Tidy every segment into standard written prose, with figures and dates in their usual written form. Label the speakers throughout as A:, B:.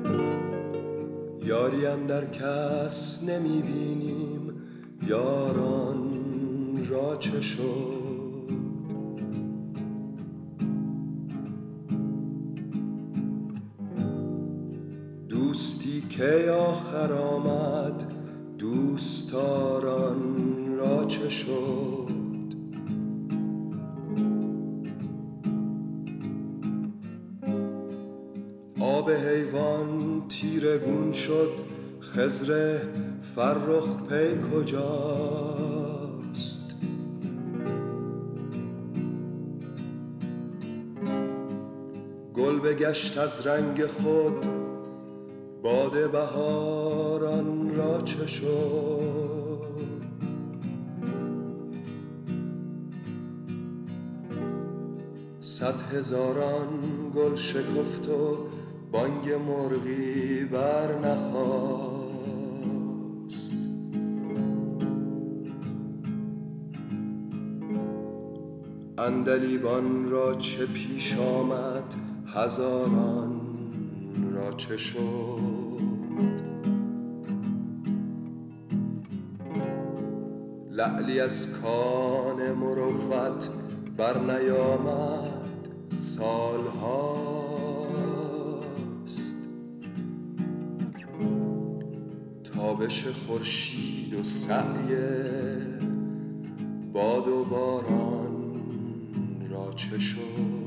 A: یاری اندر کس نمی بینیم، یاران را چه شد؟ دوستی کی آخر آمد، دوستداران را چه شد؟ آب حیوان تیره گون شد، خضر فرخ پی کجاست؟ گل بگشت از رنگ خود، باد بهاران را چه شد؟ صد هزاران گل شکفت و بانگ مرغی بر نخاست. عندلیبان را چه پیش آمد، هزاران را چه شد؟ لعلی از کان مروت بر نیامد سالهاست. تابش خورشید و سعی باد و باران را چه شد؟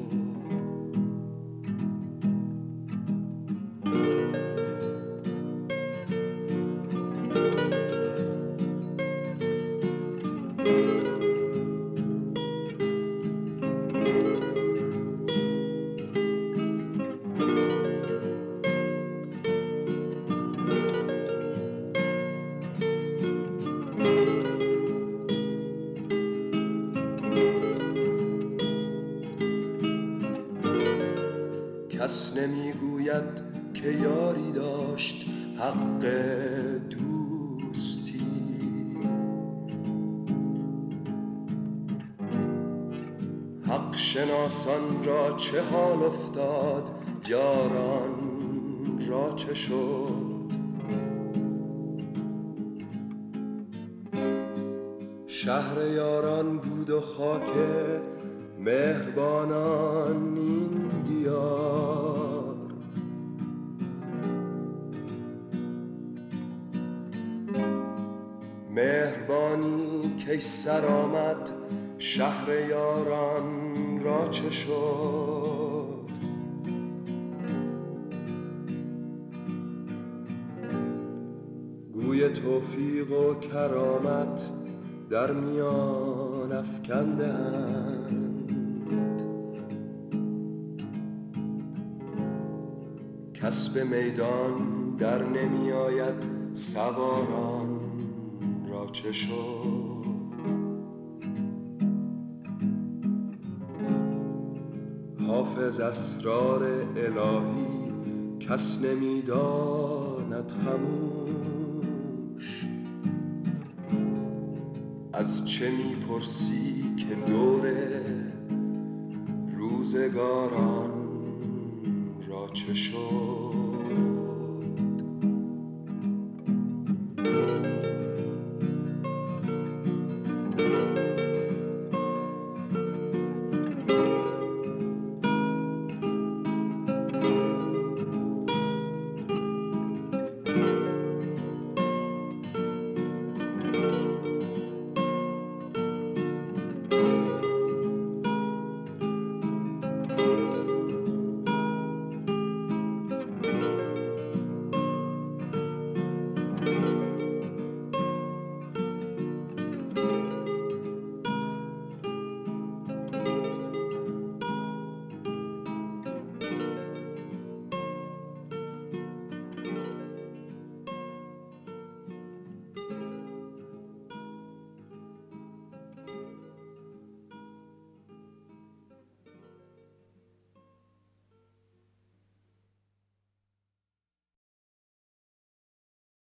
A: کس نمی گوید که یاری داشت حق دوستی. حق شناسان را چه حال افتاد، یاران را چه شد؟ شهر یاران بود و خاک مهربانان این دیار. مهربانی کی سر آمد، شهر یاران را چه شد؟ گوی توفیق و کرامت در میان افکندند. کس به میدان در نمی آید، سواران را چه شد؟ حافظ اسرار الهی کس نمی داند خموش. از چه می پرسی که دور روزگاران را چه شد؟